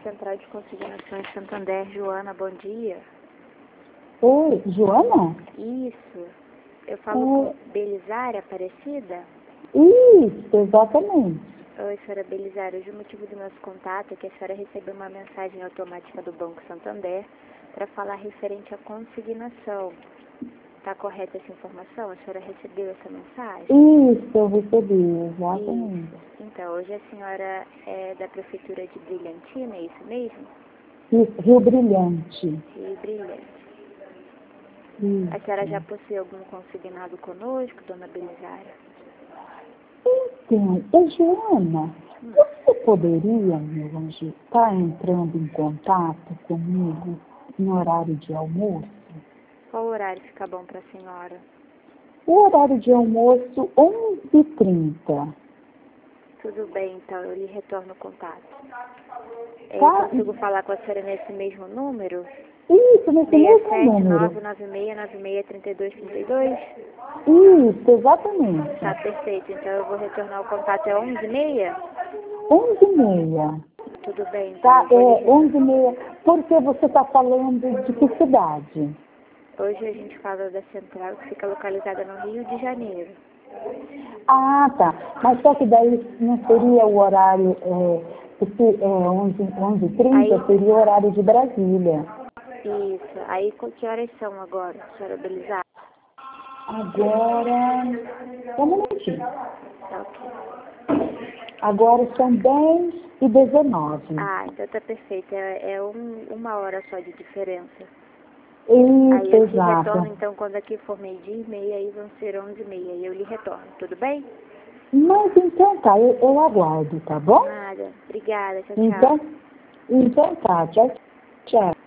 Central de Consignações Santander, Joana, bom dia. Oi, Joana? Isso. Eu falo com Belisária Aparecida? Isso, exatamente. Oi, senhora Belisária. Hoje o motivo do nosso contato é que a senhora recebeu uma mensagem automática do Banco Santander para falar referente à consignação. Está correta essa informação? A senhora recebeu essa mensagem? Isso, eu recebi, exatamente. Isso. Então, hoje a senhora é da Prefeitura de Brilhantina, é isso mesmo? Isso, Rio Brilhante. Rio Brilhante. Isso. A senhora já possui algum consignado conosco, dona Belisária? Então, Joana, você poderia, meu anjo, estar entrando em contato comigo em horário de almoço? Qual horário fica bom para a senhora? O horário de almoço, 11h30. Tudo bem, então, eu lhe retorno o contato. Eu Tá? consigo falar com a senhora nesse mesmo número? Isso, nesse mesmo número. 67996963232? Isso, exatamente. Tá, perfeito. Então eu vou retornar o contato, é 11h30? 11h30. Tudo bem, então Tá, eu vou lhe... 11h30. Porque você está falando de que cidade? Hoje a gente fala da central que fica localizada no Rio de Janeiro. Ah, tá. Mas só que daí não seria o horário, porque 11h30 seria o horário de Brasília. Isso. Aí, que horas são agora, senhora Belisária? Agora, só um minutinho. Tá ok. Agora são 10h19. Ah, então tá perfeito. É uma hora só de diferença. Aí Isso, eu te exato. retorno, então, quando aqui for 12h30, aí vão ser 11h30. E eu lhe retorno, tudo bem? Mas então tá, eu aguardo, tá bom? Nada. Obrigada. Tchau, tchau. Então tá, tchau, tchau.